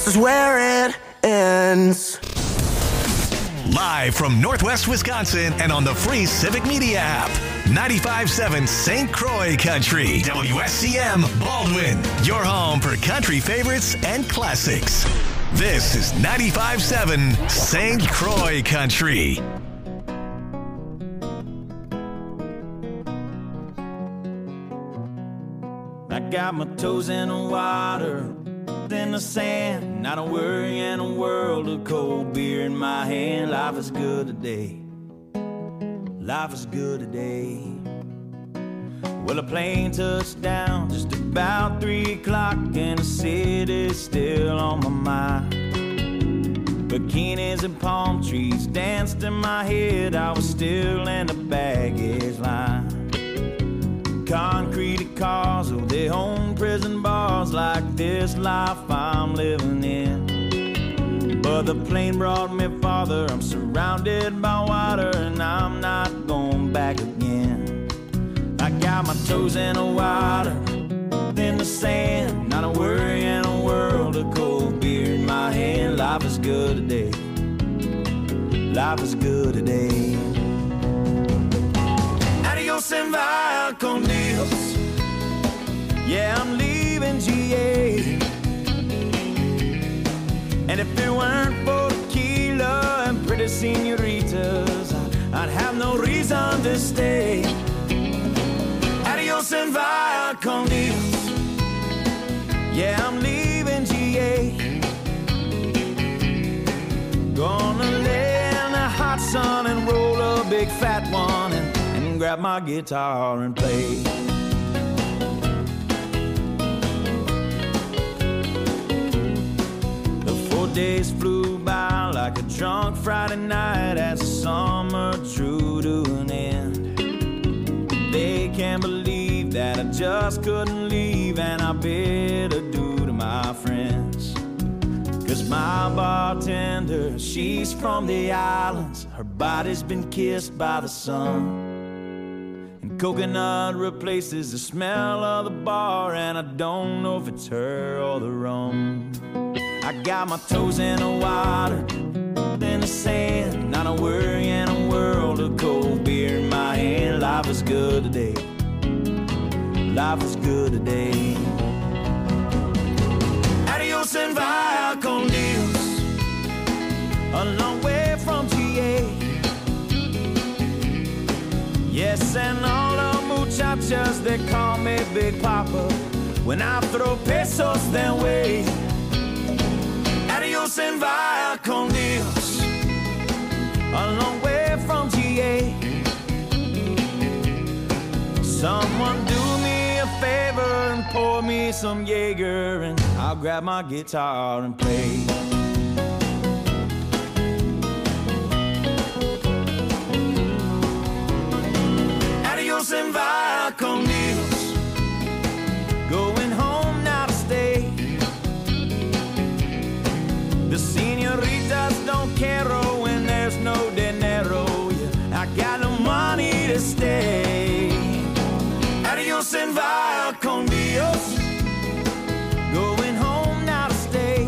is where it ends. Live from Northwest Wisconsin and on the free Civic Media app. 95.7 St. Croix Country. WSCM Baldwin. Your home for country favorites and classics. This is 95.7 St. Croix Country. I got my toes in the water, in the sand, not a worry in a world of cold beer in my hand. Life is good today. Life is good today. Well, a plane touched down just about 3 o'clock, and the city's still on my mind. Bikinis and palm trees danced in my head. I was still in the baggage line. Concrete cars, oh, they own prison bars like this life I'm living in. But the plane brought me farther. I'm surrounded by water, and I'm not going back again. I got my toes in the water, in the sand, not a worry in a world of cold beer in my hand. Life is good today. Life is good today. Adios and via con Dios. Yeah, I'm leaving GA. And if it weren't for tequila and pretty senoritas, I'd have no reason to stay. Adios and via con Dios. Yeah, I'm leaving GA. Gonna lay in the hot sun and roll a big fat one and grab my guitar and play. The 4 days flew by like a drunk Friday night as the summer drew to an end. They can't believe that I just couldn't leave, and I bid adieu to my friends. 'Cause my bartender, she's from the islands. Her body's been kissed by the sun. Coconut replaces the smell of the bar, and I don't know if it's her or the rum. I got my toes in the water, in the sand, not a worry in a world of cold beer in my hand. Life is good today. Life is good today. Adios and via con Dios. A long way from GA. Yes, and all the muchachas, they call me Big Papa. When I throw pesos their way. Adios and via con Dios. A long way from GA. Someone do me a favor and pour me some Jaeger, and I'll grab my guitar and play. Adios and via con Dios. Going home now to stay. The senoritas don't care when there's no dinero. Yeah, I got no money to stay. Adios and via con Dios. Going home now to stay.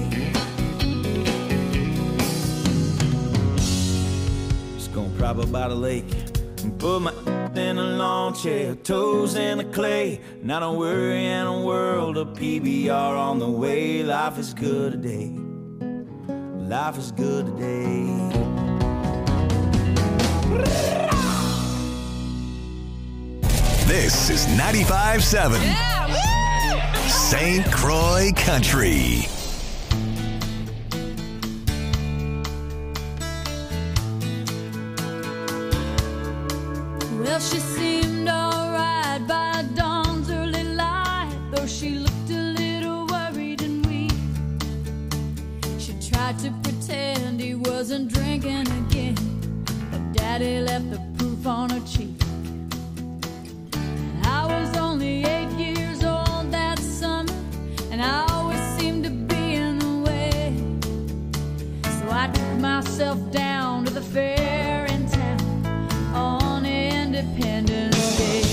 Just gonna prop up by the lake and put my in a lawn chair, toes in the clay. Not a worry in a world of PBR on the way. Life is good today. Life is good today. This is 95.7 St. Croix Country. Well, she seemed alright by dawn's early light, though she looked a little worried and weak. She tried to pretend he wasn't drinking again, but Daddy left the proof on her cheek. And I was only 8 years old that summer, and I always seemed to be in the way. So I took myself down to the fair in town on Independence Day.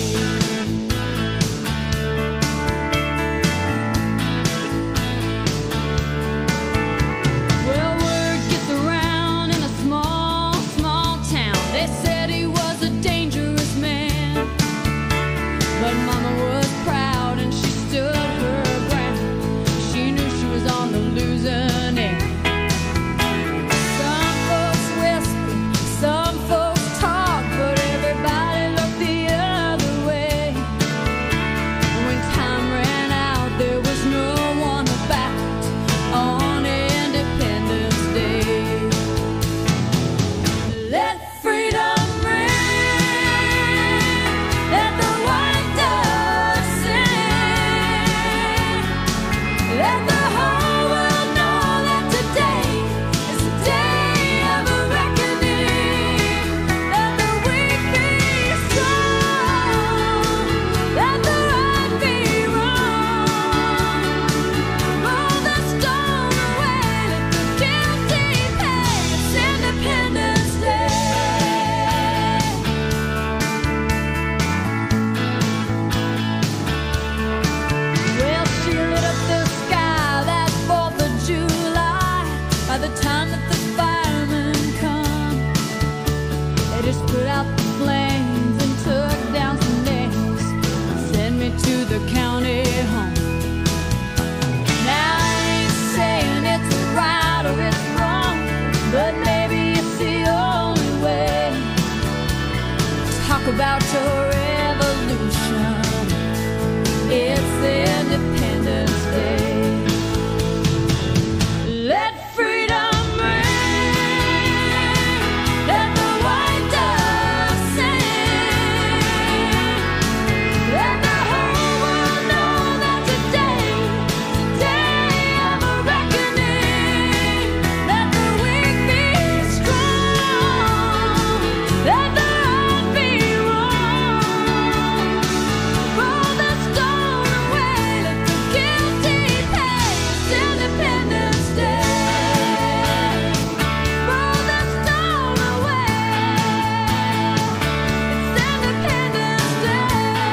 just put out the flames and took down some names, sent me to the county home. Now I ain't saying it's right or it's wrong, but maybe it's the only way. Talk about your revolution. It's Independence Day. Let freedom ring, let the white dove sing, let the whole world know that today, day of a reckoning. Let the weak be strong, let the right be wrong. Roll the stone away, let the guilty pay. It's Independence Day. Roll the stone away. It's Independence Day.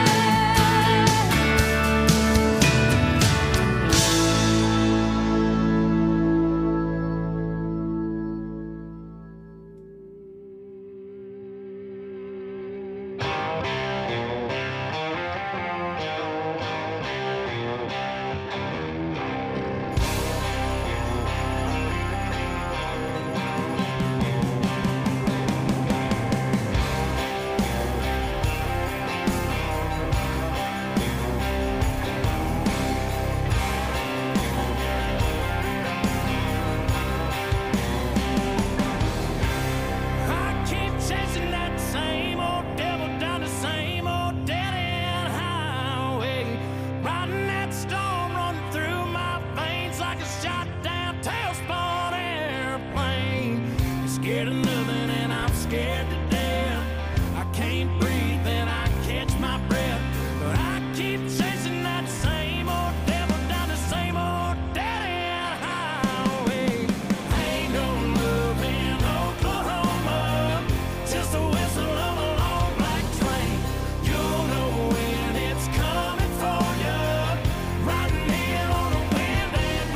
I keep chasing that same old devil down the same old dead-end highway, riding that storm running through my veins like a shot-down tailspun airplane. Scared of nothing and I'm scared to death. I can't breathe and I catch my breath, but I keep chasing that same old devil down the same old dead-end highway. Ain't no love in Oklahoma, just the whistle of a long black train. You'll know when it's coming for you, riding in on the wind and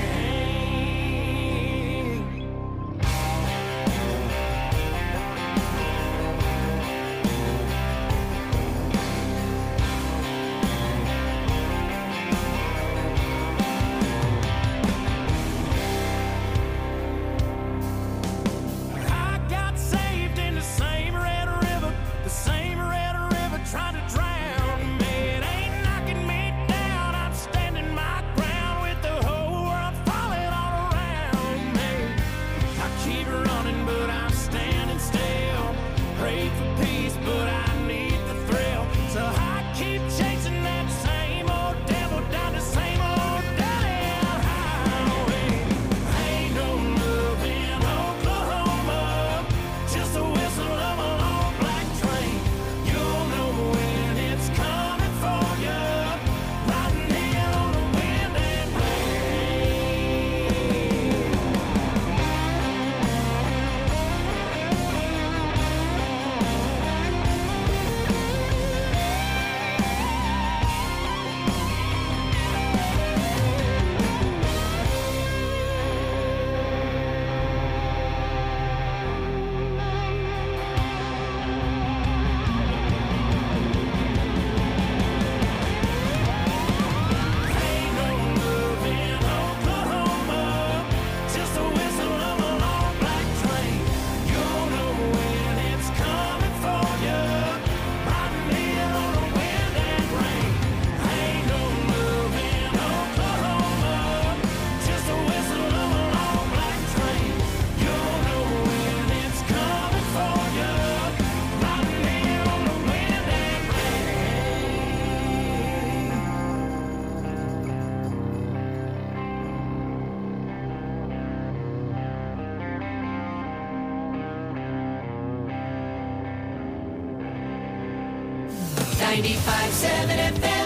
rain. I got saved in the same red river, trying to drown me. It ain't knocking me down, I'm standing my ground with the whole world falling all around me. I keep running, but I'm standing still. Pray for peace, but I need the thrill. So I keep chasing that same old devil down the same old dead-end highway. Ain't no love in Oklahoma, just the whistle of a long black train. You'll know when it's coming for you, riding in on the wind and ain't no love in Oklahoma, just the whistle of a long black train. You'll know when it's coming for you, riding in on the wind and rain. Ain't no love in Oklahoma, just the whistle of a long black train. You'll know when it's coming for you, riding in on the wind and rain. 95.7 FM.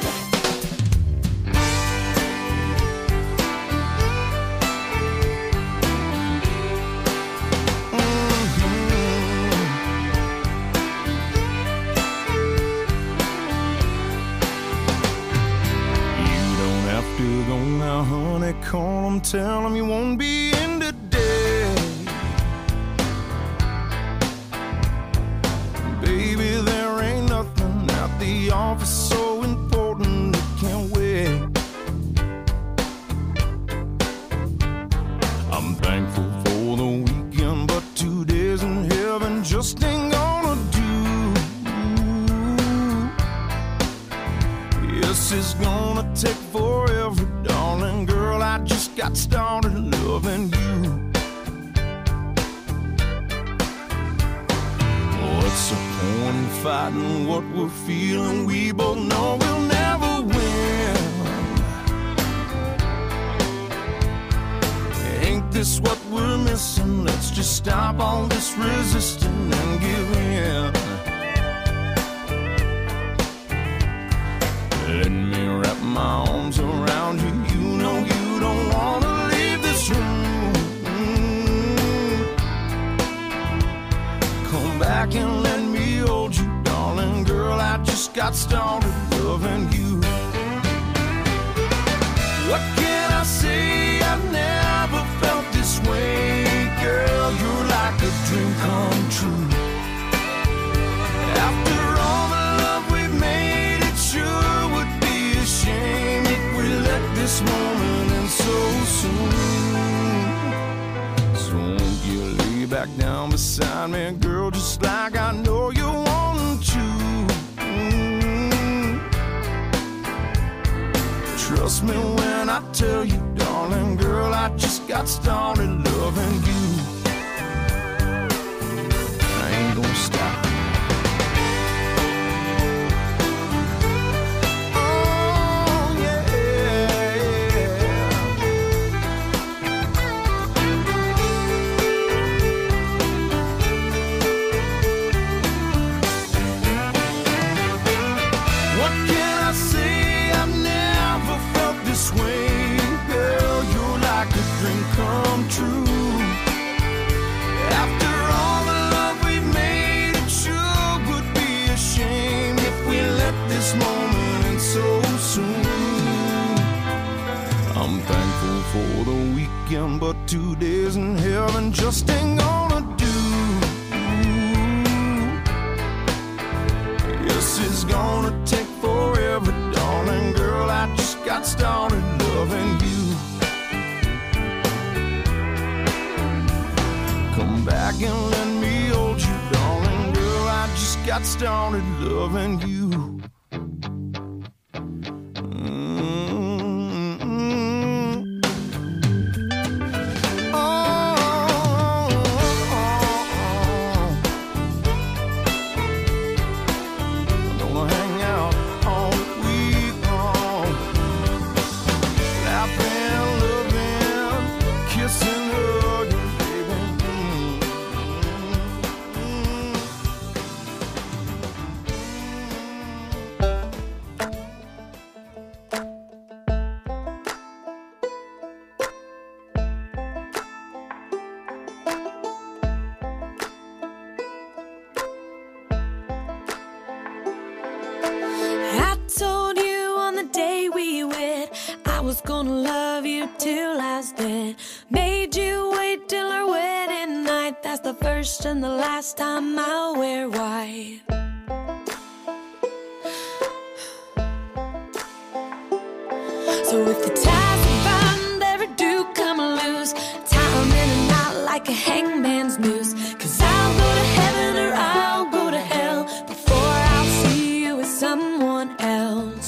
You don't have to go now, honey. Call 'em, tell 'em you won't be in today. This is gonna take forever, darling girl. I just got started loving you. What's the point in fighting what we're feeling? We both know we'll never win. Ain't this what we're missing? Let's just stop all this resisting and give in. Let me wrap my arms around you. You know you don't wanna leave this room. Come back and let me hold you, darling girl. I just got started loving you. What can I say? I've never felt this way, girl. You're like a dream come true. After all the love we've made, it sure would be a shame if we let this moment end so soon. So won't you lay back down beside me, girl, just like I know you want to. Trust me when I tell you, darling girl, I just got started loving you. I ain't gonna stop. For the weekend, but 2 days in heaven just ain't gonna do. Yes, it's gonna take forever, darling girl. I just got started loving you. Come back and let me hold you, darling girl. I just got started loving you. And the last time I'll wear white. So if the ties we bind ever do come loose, tie 'em in a knot like a hangman's noose. 'Cause I'll go to heaven or I'll go to hell before I'll see you with someone else.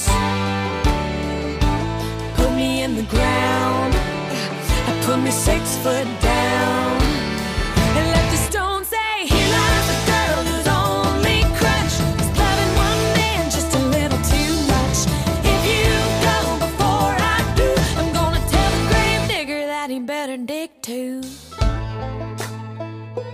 Put me in the ground, put me 6 foot down, and let the stone say, here lies a girl whose only crutch is loving one man just a little too much. If you go before I do, I'm gonna tell the grave digger that he better dig too.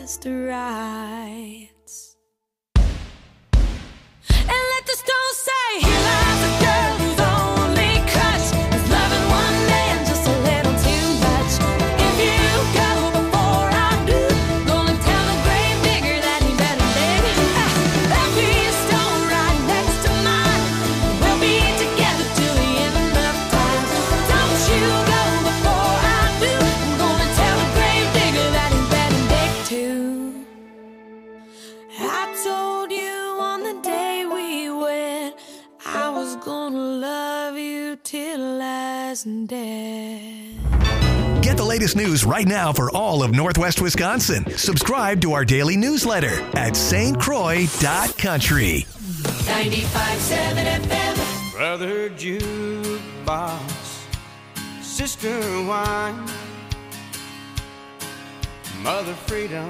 against the rights. And let the stones say, here lies a girl whose only crutch is loving one man just a little too much. If you go before I do, gonna tell the grave digger that he better dig. There'll be a stone right next to mine. We'll be together till the end of time. Don't you go before I do, I'm gonna tell the grave digger that he better dig too. I told you on the day we wed, I was gonna love you till last death. Get the latest news right now for all of Northwest Wisconsin. Subscribe to our daily newsletter at stcroix.country. 95.7 FM. Brother jukebox, sister wine, mother freedom,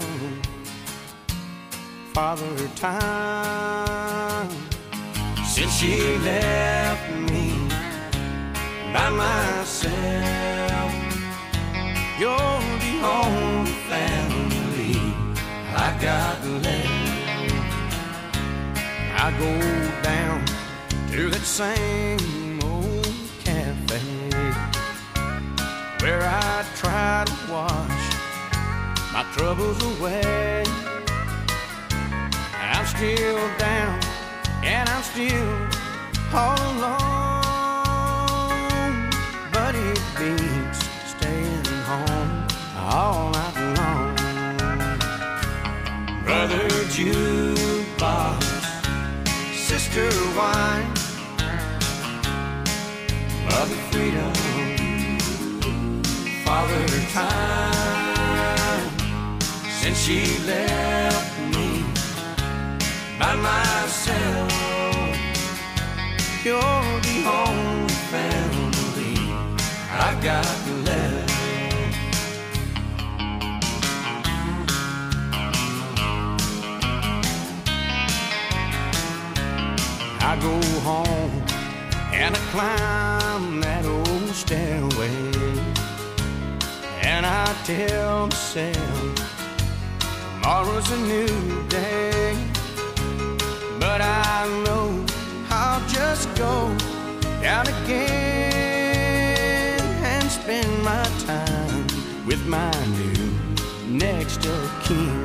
father time. Since she left me by myself, you're the only family I got left. I go down to that same old cafe where I try to wash my troubles away. I'm still down and I'm still all alone, but it beats staying home all night long. Brother jukebox, sister wine, mother freedom, father time. Since she left me by myself, you're the only family I've got left. I go home and I climb that old stairway, and I tell myself tomorrow's a new day. But I know I'll just go down again and spend my time with my new next of kin.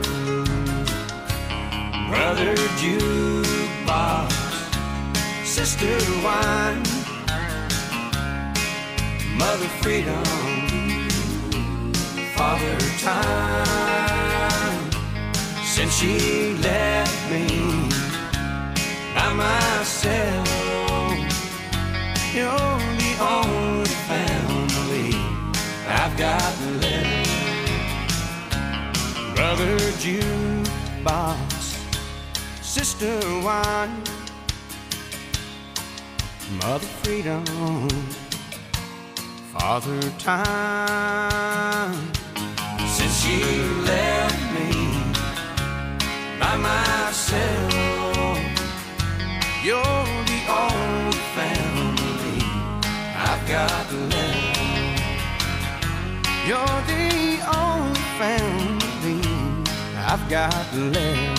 Brother jukebox, sister wine, mother freedom, father time. Since she left me by myself, you're the only family I've got left. Brother jukebox, sister wine, mother freedom, father time. Since she left me by myself, you're the only family I've got left. You're the only family I've got left.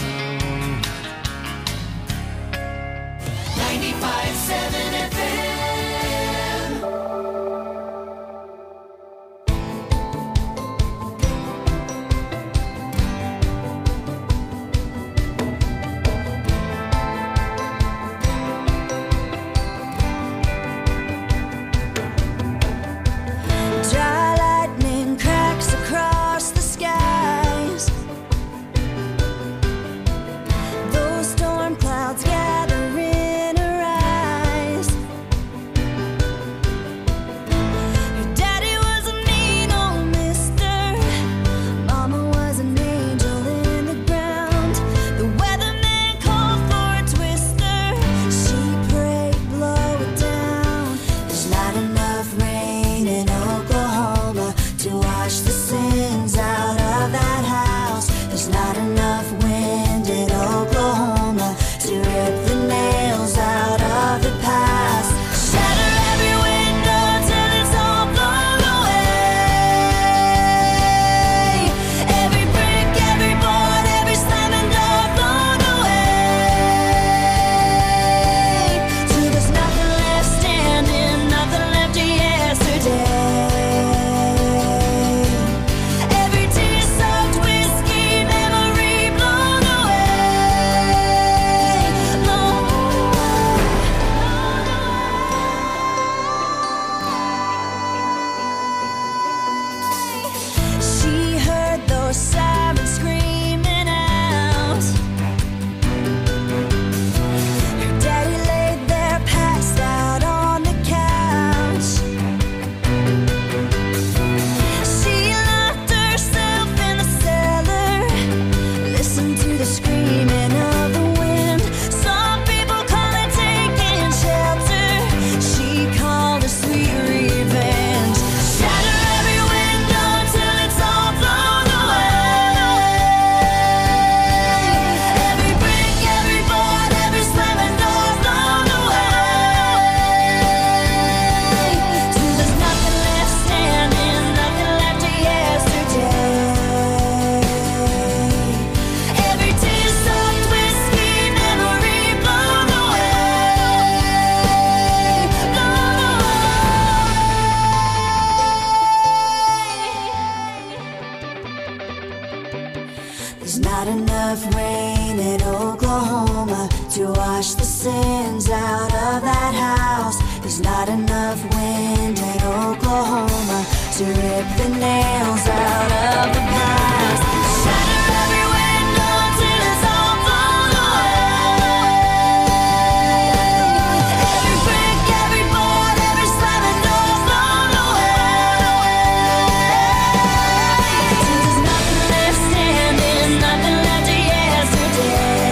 95.7 FM. Dry lightning cracks across the skies. There's not enough rain in Oklahoma to wash the sins out of that house. There's not enough wind in Oklahoma to rip the nails out of the past. Shatter every window till it's all blown away. Every brick, every board, every slamming door's blown away. Till there's nothing left standing, nothing left of yesterday.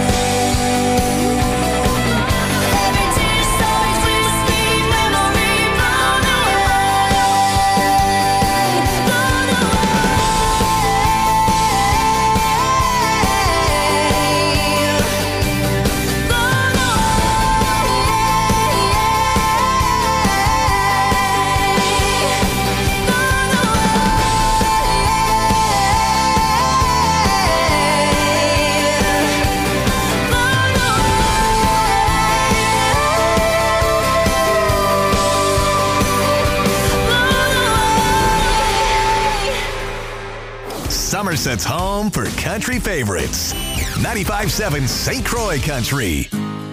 Every tear so crispy, memory blown away. Blown Somerset's home for country favorites. 95.7 St. Croix Country.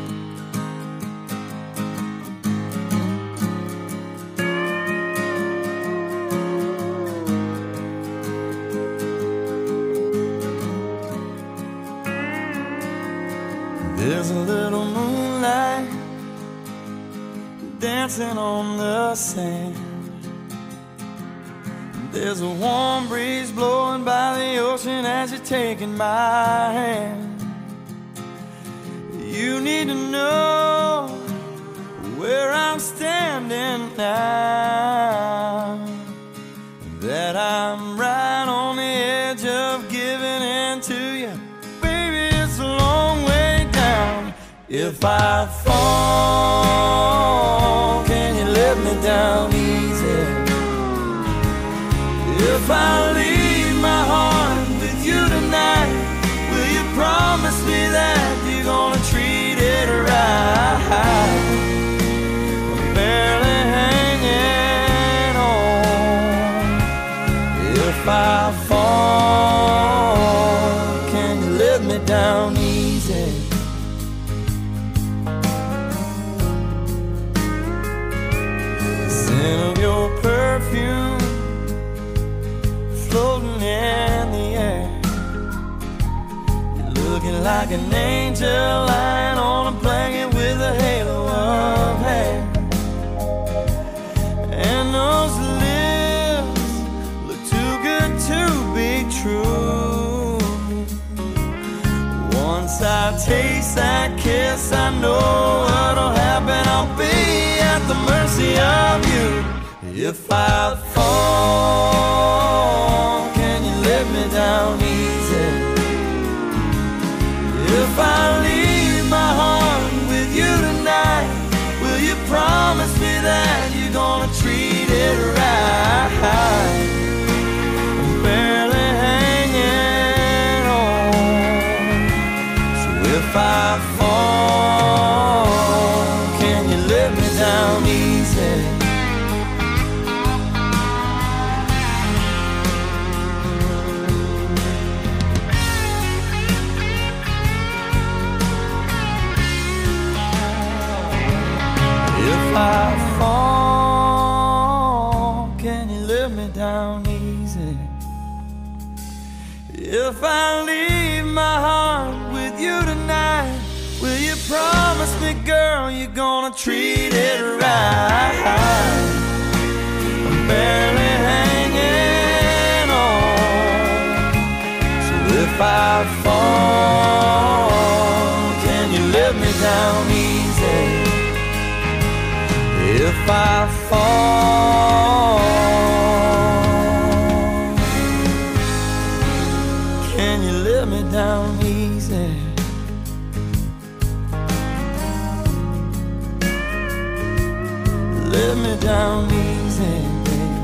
There's a little moonlight dancing on the sand. There's a warm breeze blowing by the ocean as you're taking my hand. You need to know where I'm standing now, that I'm right on the edge of giving in to you. Baby, it's a long way down. If I fall, can you let me down easy? If I leave my heart with you tonight, will you promise me that you're gonna treat it right? I'm barely hanging on. If I fall, can you let me down easy? The scent of your perfume floating in the air. You're looking like an angel lying on a blanket with a halo of hair. And those lips look too good to be true. Once I taste that kiss, I know what'll happen. I'll be at the mercy of you. If I fall, can you let me down easy? If I leave my heart with you tonight, will you promise me that you're gonna treat it right? I'm barely hanging on. So if I fall, can you let me down easy? If I fall, can you let me down easy? If I leave my heart with you tonight, will you promise me, girl, you're gonna treat it right? I'm barely hanging on. So if I fall, can you let me down easy? If I fall, can you let me down easy? Let me down easy, baby.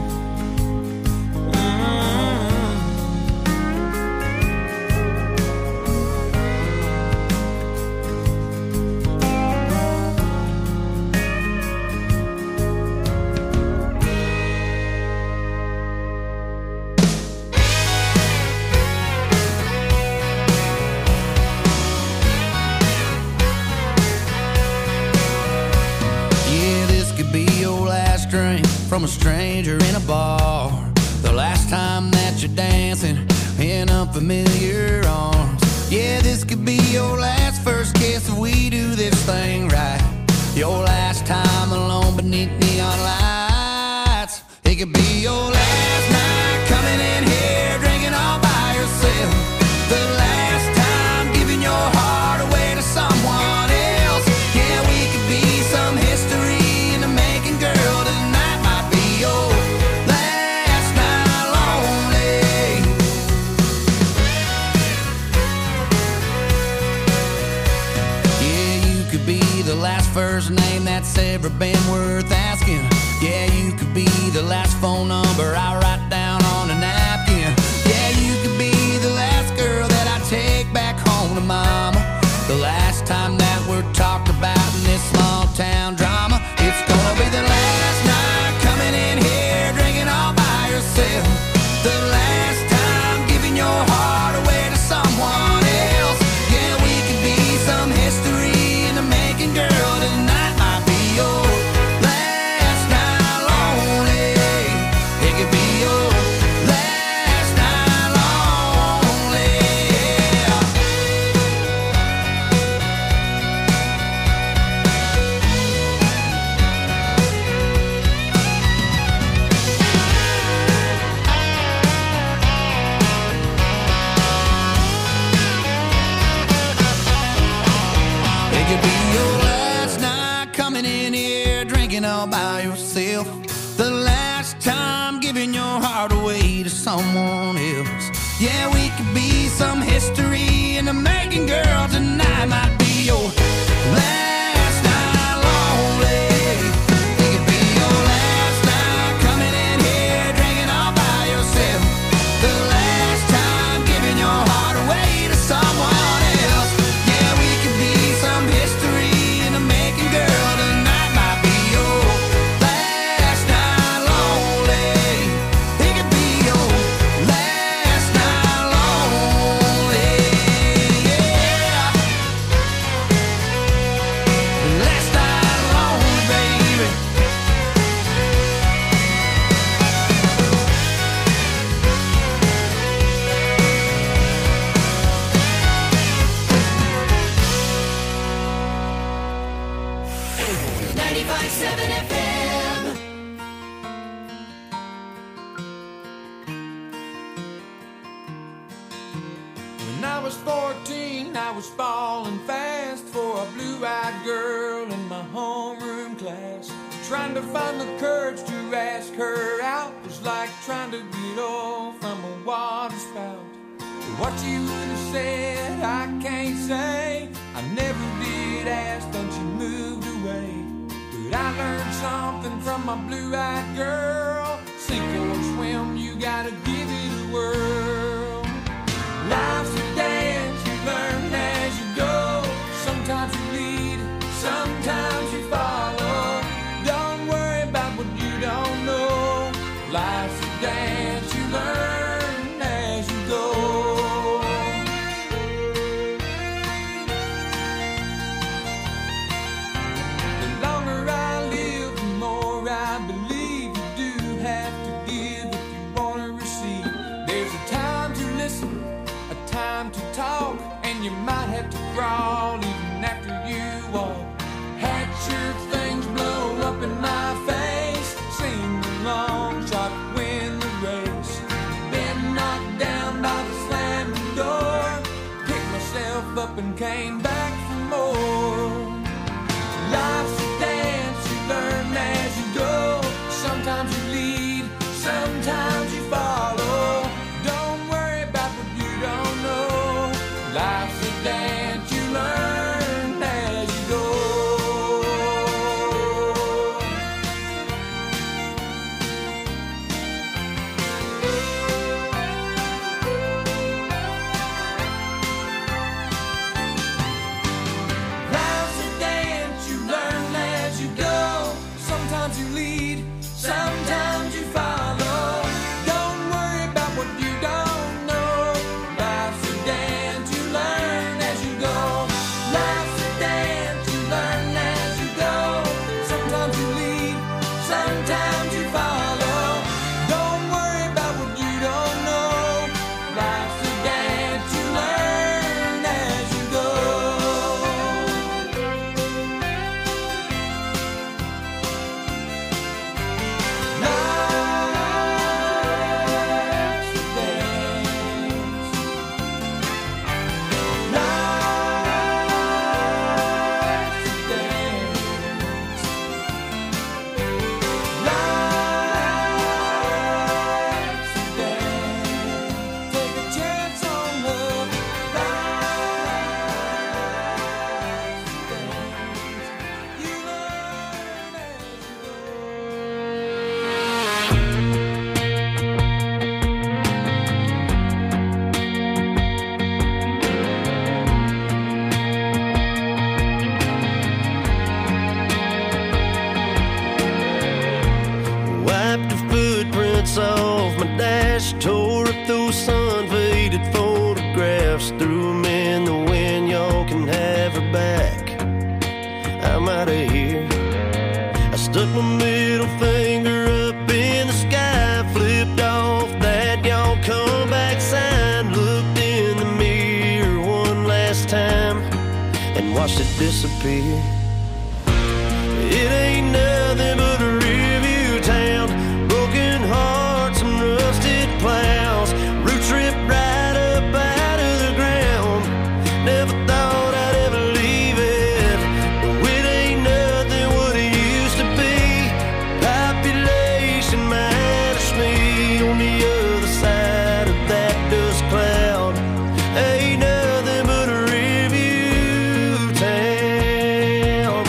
from a stranger in a bar. The last time that you're dancing in unfamiliar arms. Yeah, this could be your last first kiss if we do this thing right. Your last time alone beneath neon lights. It could be your last night coming in here drinking all by yourself. The last time giving your heart away to someone else. Yeah, we could be some history in the making, girl. Tonight might be your last night lonely. Yeah, you could be the last first name that's ever been worth asking. Yeah, you could be the last phone number I write down on a napkin. Yeah, you could be the last girl that I take back home to mama. The last time that we're talked about in this small town drama. It's gonna be the last night coming in here drinking all by yourself. The last time giving your heart away to someone else. Yeah, we could be some history in the making, girl. Tonight might be your last night lonely. It could be your last night lonely. Yeah. It could be your last night coming in here drinking all by yourself. The last time giving your heart away to someone else. Yeah, we could be some history in the making, girl. Tonight might be your last night lonely. It could be your last night coming in here drinking all by yourself. The last time giving your heart away to someone else. Yeah, we could be some history in the making, girl. Tonight might be your last night lonely. It could be your last night lonely. Yeah. Last night lonely, baby. When I was 14, I was falling fast for a blue-eyed girl in my homeroom class. Trying to find the courage to ask her out was like trying to get oil from a water spout. What you would have said, I can't say. I never did ask, then she moved away. But I learned something from my blue-eyed girl. Sink or swim, you gotta give it a whirl. Life's a dance, you learn as you go. Sometimes you lead, sometimes you follow. Don't worry about what you don't know. Life's a dance, you learn as you go. The longer I live, the more I believe you do have to give if you want to receive. There's a time to listen, a time to talk, and you might have to crawl even after you walk. Had your things blow up in my face, sing along, try to win the race. Been knocked down by the slamming door, picked myself up and came back for more. Life's a dance, you learn as you go. Sometimes you lead, sometimes you follow. Don't worry about what you don't know. Life's a dance, you learn as you go. watched it disappear. It ain't nothing but a rearview town, broken hearts and rusted plows, roots ripped right up out of the ground. Never thought I'd ever leave it, but it ain't nothing what it used to be. Population minus me on the other side of that dust cloud. Ain't nothing but a rearview town.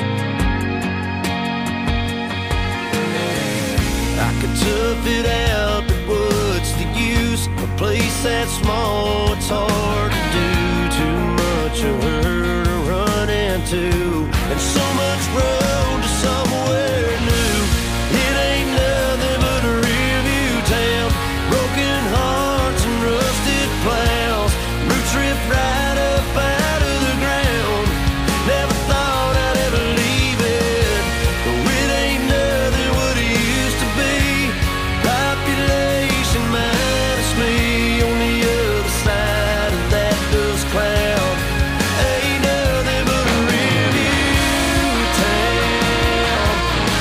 I could tough it out, but what's the use? A place that small, it's hard to do. Too much of her to run into, and so much road to somewhere new. It ain't nothing but a rearview town, broken hearts and rusted plows, roots ripped right up out of the ground. Never thought I'd ever leave it, but it ain't nothing what it used to be. Population minus me on the other side of that dust cloud. Ain't nothing but a rearview town.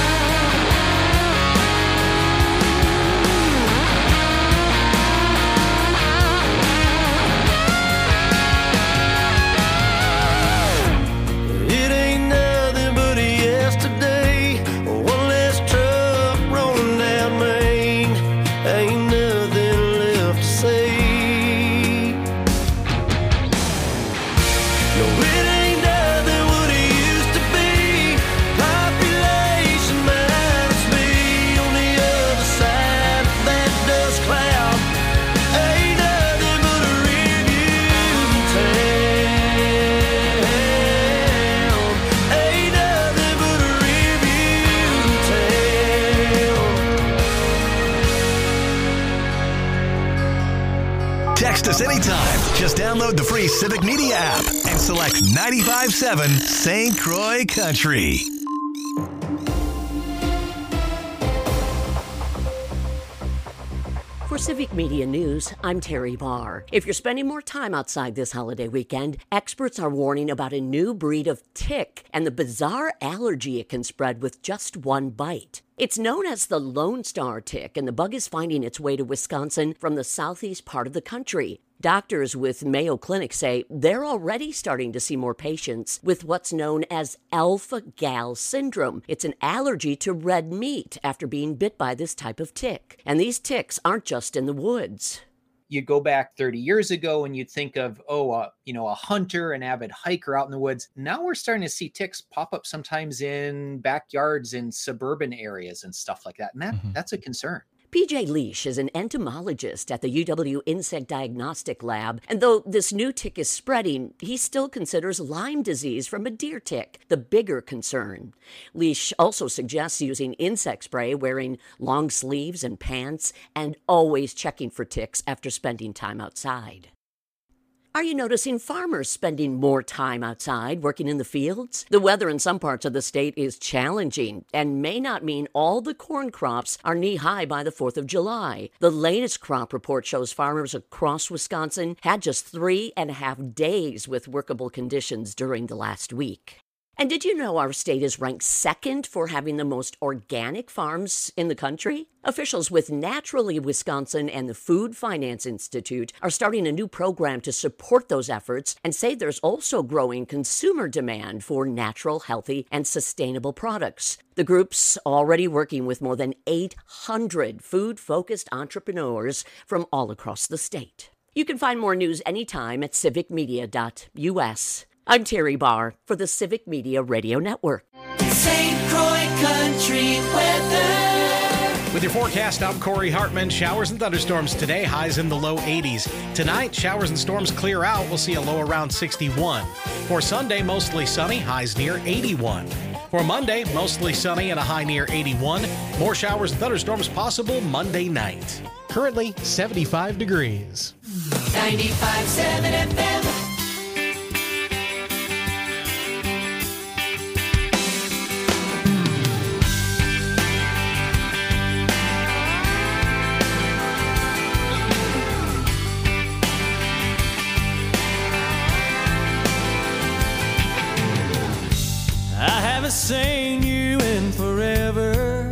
It ain't nothing but a yesterday. One less truck rolling down Main. Ain't nothing left to say. No, it ain't nothing what it used to be. Population minus me on the other side of that dust cloud. Ain't nothing but a rearview town. Ain't nothing but a rearview town. Text us anytime. Just download the free Civic Media app and select 95.7 St. Croix Country. For Civic Media News, I'm Terry Barr. If you're spending more time outside this holiday weekend, experts are warning about a new breed of tick and the bizarre allergy it can spread with just one bite. It's known as the Lone Star tick, and the bug is finding its way to Wisconsin from the southeast part of the country. Doctors with Mayo Clinic say they're already starting to see more patients with what's known as alpha-gal syndrome. It's an allergy to red meat after being bit by this type of tick. And these ticks aren't just in the woods. You go back 30 years ago and you'd think of, a hunter, an avid hiker out in the woods. Now we're starting to see ticks pop up sometimes in backyards in suburban areas and stuff like that. And that's a concern. PJ Leash is an entomologist at the UW Insect Diagnostic Lab, and though this new tick is spreading, he still considers Lyme disease from a deer tick the bigger concern. Leash also suggests using insect spray, wearing long sleeves and pants, and always checking for ticks after spending time outside. Are you noticing farmers spending more time outside working in the fields? The weather in some parts of the state is challenging and may not mean all the corn crops are knee-high by the 4th of July. The latest crop report shows farmers across Wisconsin had just 3.5 days with workable conditions during the last week. And did you know our state is ranked second for having the most organic farms in the country? Officials with Naturally Wisconsin and the Food Finance Institute are starting a new program to support those efforts and say there's also growing consumer demand for natural, healthy, and sustainable products. The group's already working with more than 800 food-focused entrepreneurs from all across the state. You can find more news anytime at civicmedia.us. I'm Terry Barr for the Civic Media Radio Network. St. Croix Country weather. With your forecast, I'm Corey Hartman. Showers and thunderstorms today, highs in the low 80s. Tonight, showers and storms clear out. We'll see a low around 61. For Sunday, mostly sunny, highs near 81. For Monday, mostly sunny and a high near 81. More showers and thunderstorms possible Monday night. Currently, 75 degrees. 95.7 FM. seen you in forever.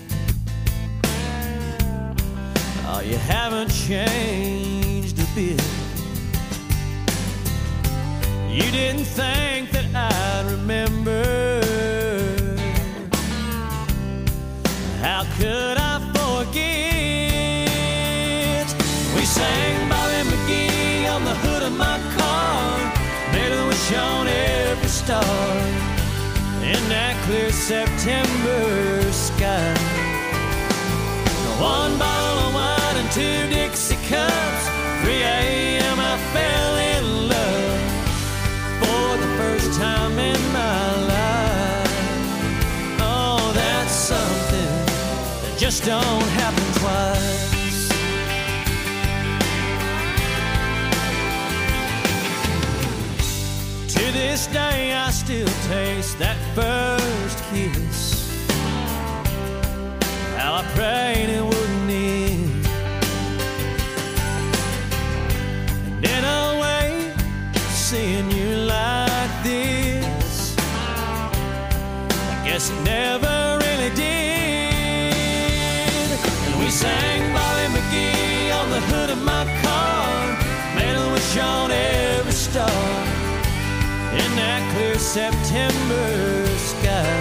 Oh, you haven't changed a bit. You didn't think that I'd remember. How could I forget? We sang Bobby McGee on the hood of my car, made a wish on every star in that clear September sky. One bottle of wine and 2 Dixie cups, 3 a.m. I fell in love for the first time in my life. Oh, that's something that just don't happen twice. To this day I still taste that first kiss. How I prayed it wouldn't end. And in a way, seeing you like this, I guess it never really did. And we sang Bobby McGee on the hood of my car, made a wish on every star in that clear September sky.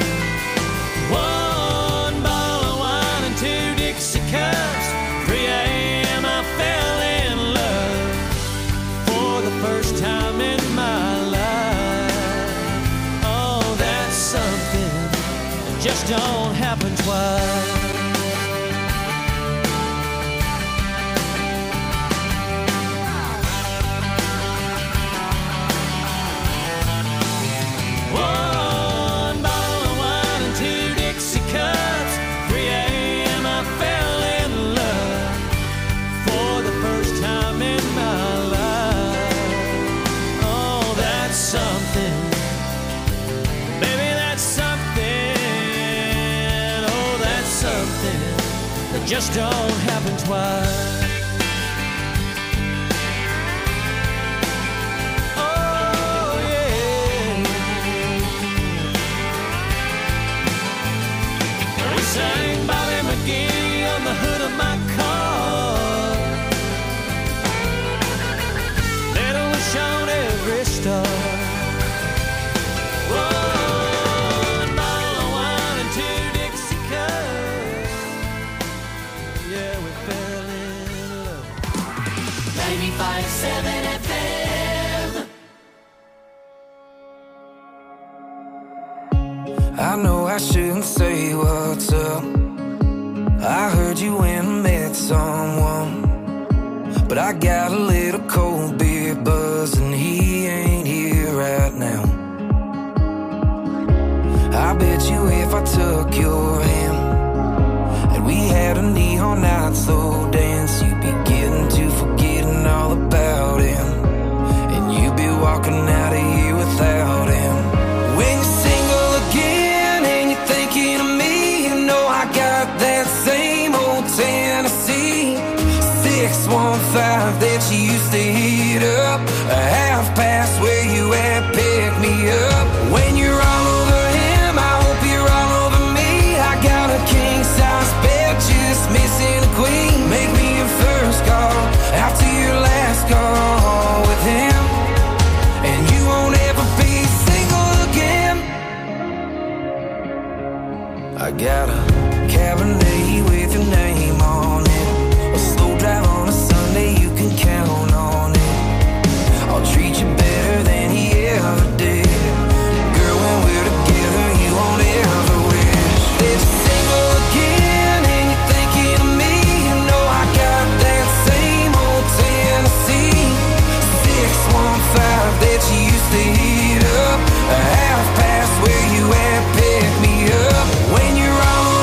One bottle of wine and 2 Dixie cups, 3 a.m. I fell in love for the first time in my life. Oh, that's something that just don't happen twice. One bottle of wine and 2 Dixie cups, 3 a.m. I fell in love for the first time in my life. Oh, that's something, baby, that's something. Oh, that's something that just don't happen twice. Sang Bobby McGee on the hood of my car, made a wish on every star. One bottle of wine and 2 Dixie cups, yeah, we fell in love. 95.7 FM. I know I shouldn't say what's up. I heard you went and met someone, but I got a little cold beer buzz and he ain't here right now. I bet you if I took your hand and we had a neon night slow dance, you'd be getting to forgetting all about him, and you'd be walking out of here without him. When you're single again and you're thinking of me, you know I got that same old Tennessee 615 that you used to hit up, a half past where you at, pick me up. When you're all over him, I hope you're all over me. I got a king size bed, just missing a queen. Make me your first call after your last call with him, and you won't ever be single again. I got a Cabernet with your name on it, a slow drive on a Sunday, you can count on it. I'll treat you better than he ever did. Girl, when we're together, you won't ever wish that you're single again and you're thinking of me. You know I got that same old Tennessee 615 that you used to hit up, a half past where you at, pick me up. When you're all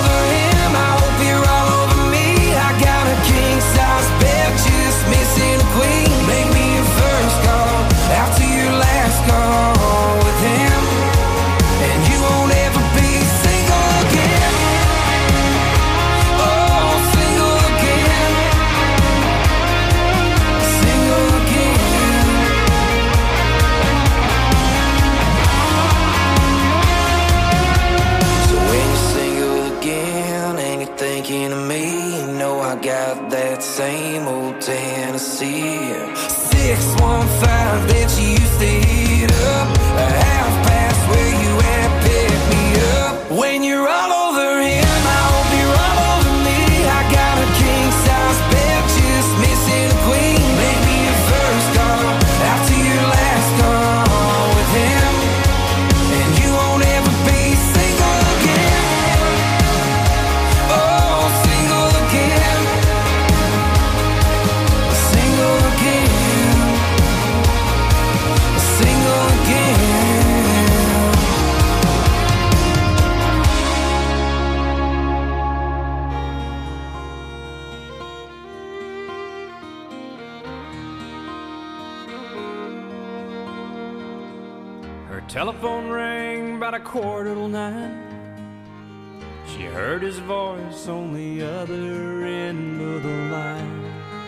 615 that you used to hit up. A half past where you at, pick me up. When you're all over him, I hope you're all over me. I got a king size bed, just missing a queen. Make me your first call after your last call with him, and you won't ever be single again. Oh, single again. Single again. Single again. Her telephone rang about 9:15. She heard his voice on the other end of the line.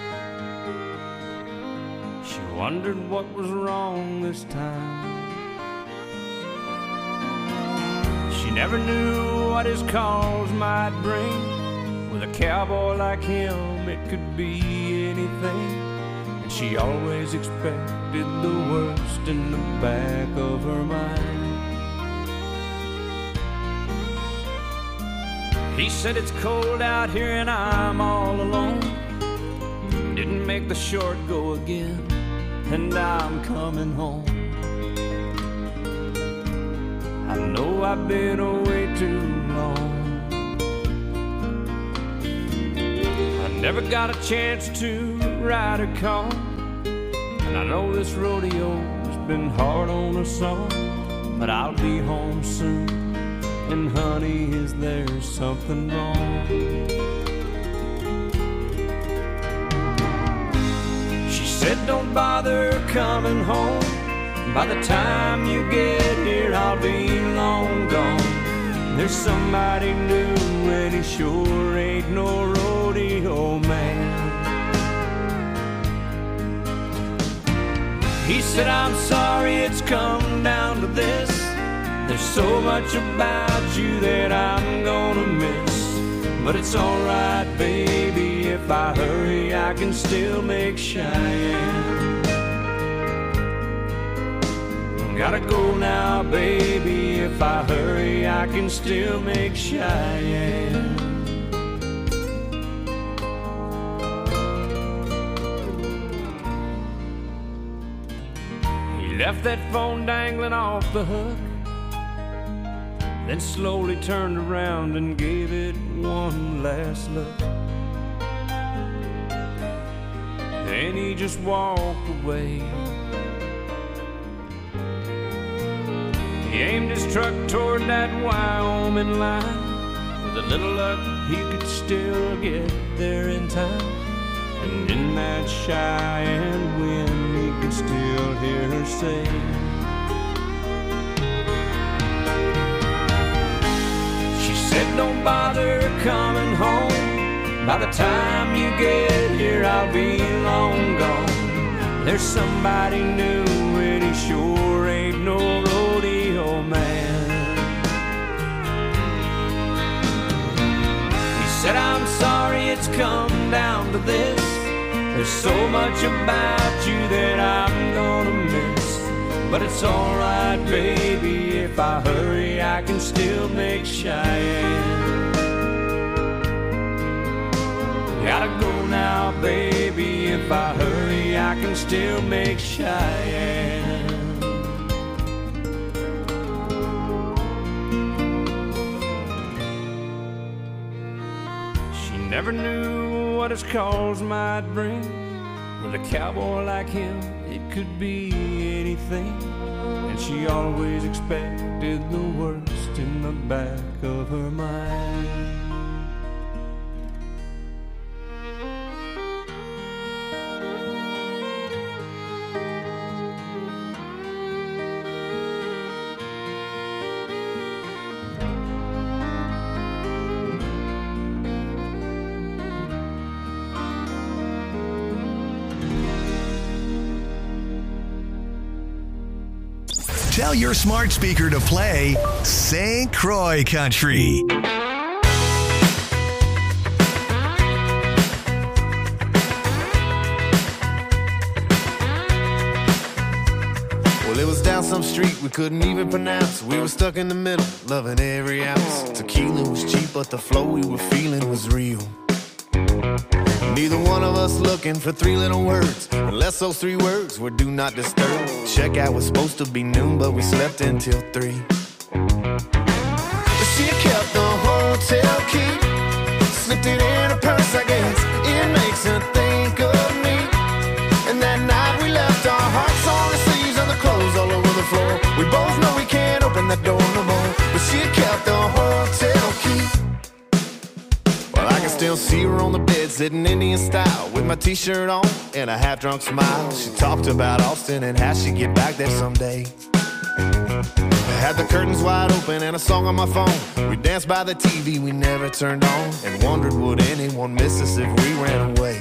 She wondered what was wrong this time. She never knew what his calls might bring. With a cowboy like him, it could be anything. And she always expected the worst in the back of her mind. He said it's cold out here and I'm all alone. Didn't make the short go again, and I'm coming home. I know I've been away too long. I never got a chance to ride or call, and I know this rodeo's been hard on us all. But I'll be home soon, and honey, is there something wrong? She said don't bother coming home. By the time you get here, I'll be long gone. There's somebody new, and he sure ain't no rodeo man. He said, I'm sorry it's come down to this. There's so much about you that I'm gonna miss. But it's alright, baby, if I hurry, I can still make Cheyenne. Gotta go now, baby, if I hurry, I can still make Cheyenne. He left that phone dangling off the hook, then slowly turned around and gave it one last look. Then he just walked away. He aimed his truck toward that Wyoming line. With a little luck, he could still get there in time. And in that Cheyenne wind, he could still hear her say, she said, don't bother coming home. By the time you get here, I'll be long gone. There's somebody new, and he sure ain't no rodeo man. He said, I'm sorry it's come down to this. There's so much about you that I'm gonna miss. But it's alright, baby, if I hurry, I can still make Cheyenne. Gotta go now, baby, if I hurry, I can still make Cheyenne. She never knew what his calls might bring. With a cowboy like him, it could be anything. And she always expected the worst in the back of her mind. Tell your smart speaker to play St. Croix Country. Well, it was down some street we couldn't even pronounce. We were stuck in the middle, loving every ounce. Tequila was cheap, but the flow we were feeling was real. Neither one of us looking for three little words, unless those three words were do not disturb. Checkout was supposed to be noon, but we slept until 3. But she kept the hotel key, slipped it in her purse, I guess. It makes her think of me. And that night we left our hearts on the sleeves and the clothes all over the floor. We both know we can't open that door no more, but she kept the hotel key. Well, I can still see her on the bed, sitting Indian style, with my t-shirt on and a half-drunk smile. She talked about Austin and how she'd get back there someday. I had the curtains wide open and a song on my phone. We danced by the TV we never turned on, and wondered would anyone miss us if we ran away.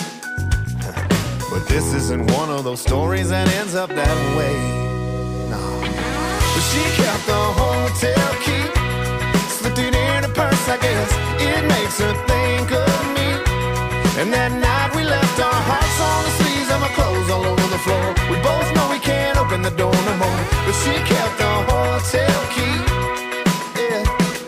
But this isn't one of those stories that ends up that way. No. But she kept the hotel key, slipped it in her purse, I guess. It makes her think of me. And that night we left our hearts on the sleeves and my clothes all over the floor. We both know we can't open the door no more, but she kept the hotel key. Yeah.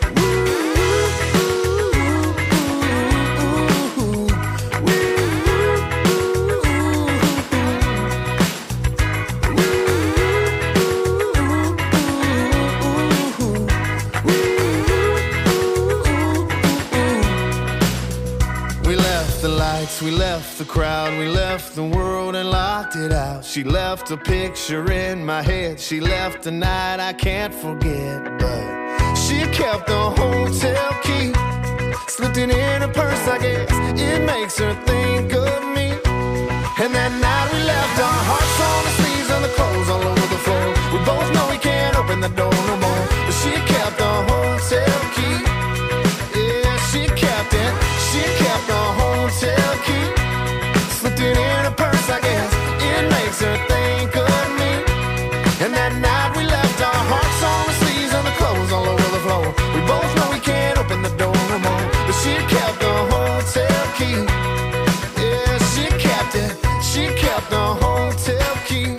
We left the crowd, we left the world and locked it out. She left a picture in my head, she left a night I can't forget. But she kept the hotel key, slipped it in her purse, I guess. It makes her think of me. And that night we left our hearts on the sleeves and the clothes all over the floor. We both know we can't open the door no more, but she kept the hotel key. Yeah, she kept it. She kept the hotel key, slipped it in her purse, I guess. It makes her think of me. And that night we left our hearts on the sleeves and the clothes all over the floor. We both know we can't open the door no more, but she kept the hotel key. Yeah, she kept it. She kept the hotel key.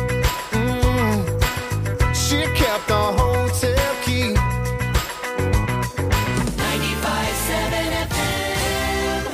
She kept the hotel key. 95.7 FM.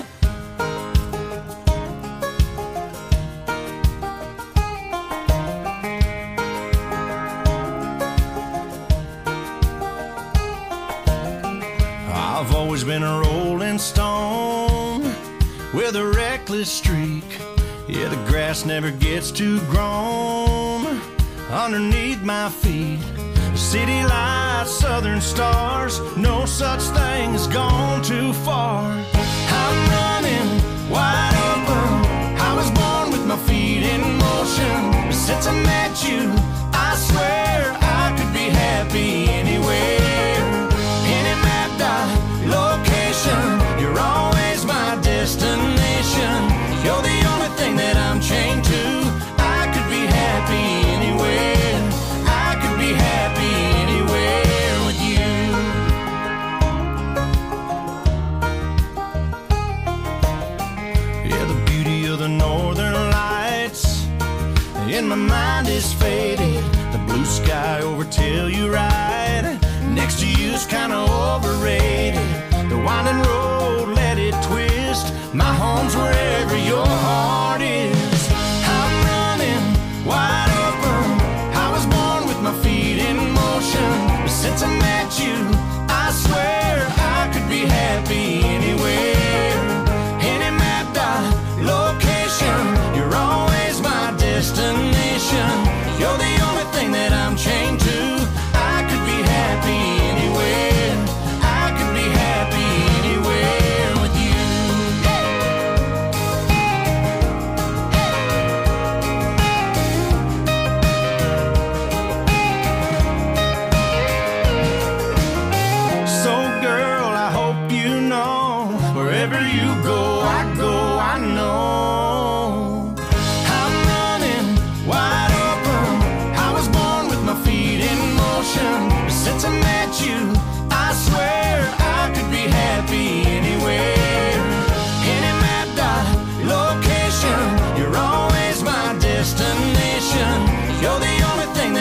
I've always been a rolling stone with a reckless streak. Yeah, the grass never gets too grown underneath my feet. City lights, southern stars, no such thing as gone too far. I'm running wide open. I was born with my feet in motion. But since I met you, I swear I could be happy anywhere. Any mapped out location, you're always my destination. You're the only thing that I'm chained to. I could be happy anywhere. I could be happy anywhere with you. Yeah, the beauty of the northern lights in my mind is faded. The blue sky over Telluride next to you's kinda overrated. The winding road, let it twist. My home's wherever your heart is. I'm running wide open. I was born with my feet in motion. But since I met you, I swear I could be happy anywhere. Any mapped out location, you're always my destination. You're the only thing that I'm chained to. I could be happy anywhere. I could be happy anywhere with you. So girl, I hope you know, wherever you go, I know. I'm running wide open. I was born with my feet in motion. But since I met you, I swear I could be happy anywhere. Any mapped out location, you're always my destination. You're the only thing that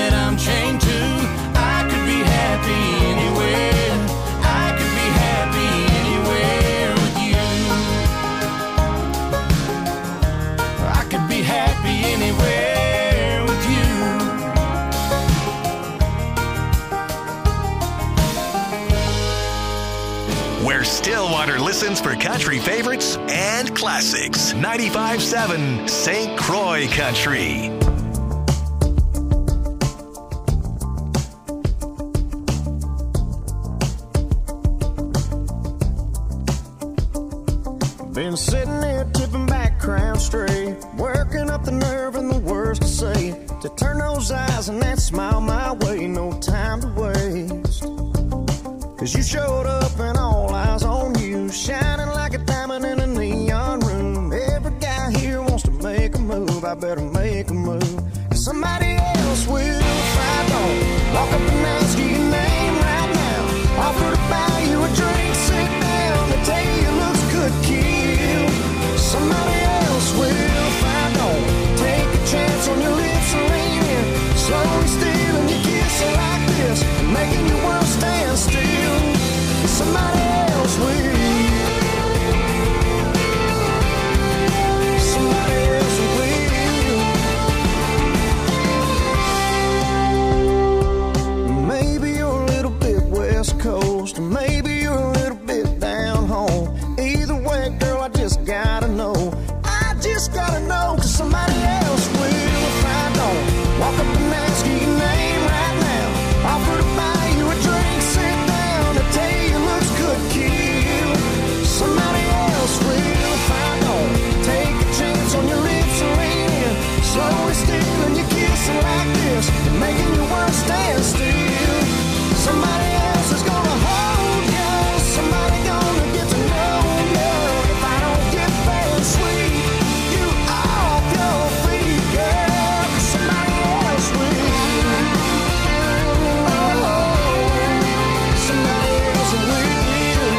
Clearwater listens for country favorites and classics. 95.7 St. Croix Country. Been sitting here tipping back, crown straight, working up the nerve and the words to say, to turn those eyes and that smile my way, no time to waste. Cause you showed up and all eyes on you, shining like a diamond in a neon room. Every guy here wants to make a move, I better make a move. Cause somebody else will if I don't. Walk up and ask you your name right now, offer to buy you a drink, sit down, they tell you your looks could kill. Somebody else will if I don't. Take a chance on your lips and lean in, slowly stealing your kiss like this, making your world stand still. Somebody else will. Somebody else will. Maybe you're a little bit West Coast, maybe you're a little bit down home. Either way, girl, I just gotta know. I just gotta know, cause somebody else will if I don't. Walk up and ask you your name right now, offer to buy you a drink, sit down, to tell you your looks could kill. Somebody else will if I don't. Take a chance on your lips and lean in, slowly stealing your kissing like this, making your world stand still. Somebody else is gonna hold you, somebody gonna get to know you. If I don't get there sweet, you off your feet, girl, cause somebody else will. Oh, somebody else will.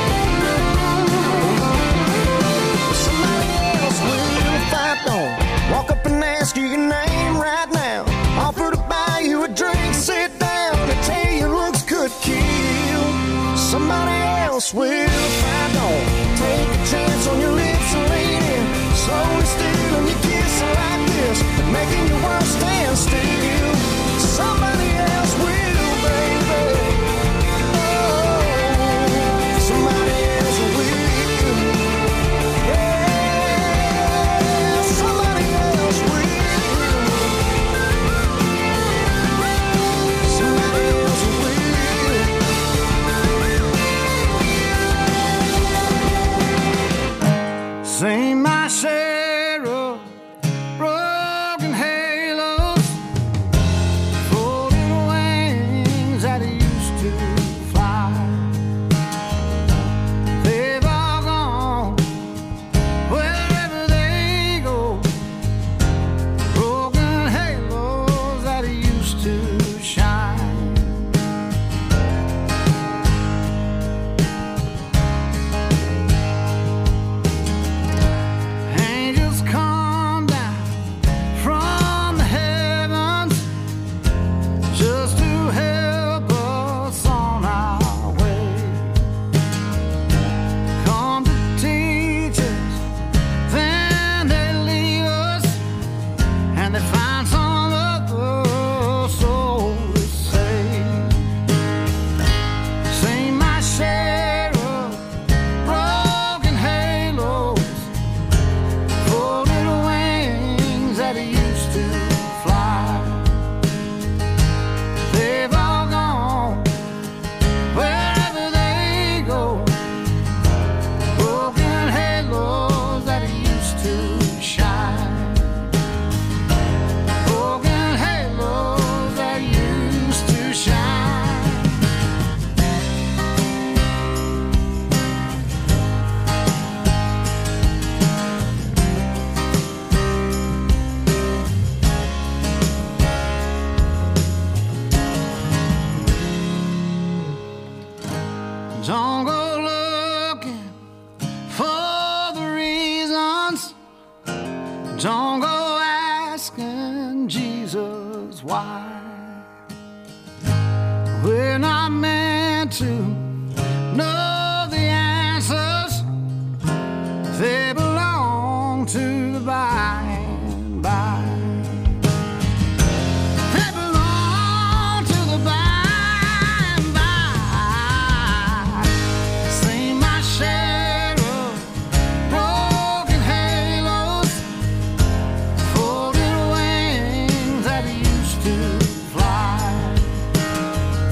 Somebody else will if I don't. Walk up and ask you your name right now, offer to buy you a drink, sit down, and tell you looks could kill. Somebody else will if I don't. Take a chance on your lips and lean in, slowly stealing your kiss like this, making your world stand still. Somebody else will, baby. Oh, somebody else will. Yeah, somebody else will. Somebody else will. Sing my share of broken halos, folded wings that used to fly. They've all gone wherever they go, broken halos that used to shine. Angels come down from the heavens just to help us on our way. Come to teach us, then they leave us, and they find some other soul to save. Sing my share of broken halos, folded wings that used to fly. They've all gone wherever they go, broken halos that used to shine, broken halos that used to shine. Don't go looking for the reasons, don't go asking Jesus why. We're not meant to know the answers, they belong to the by and by. They belong to the by and by. Sing my share do.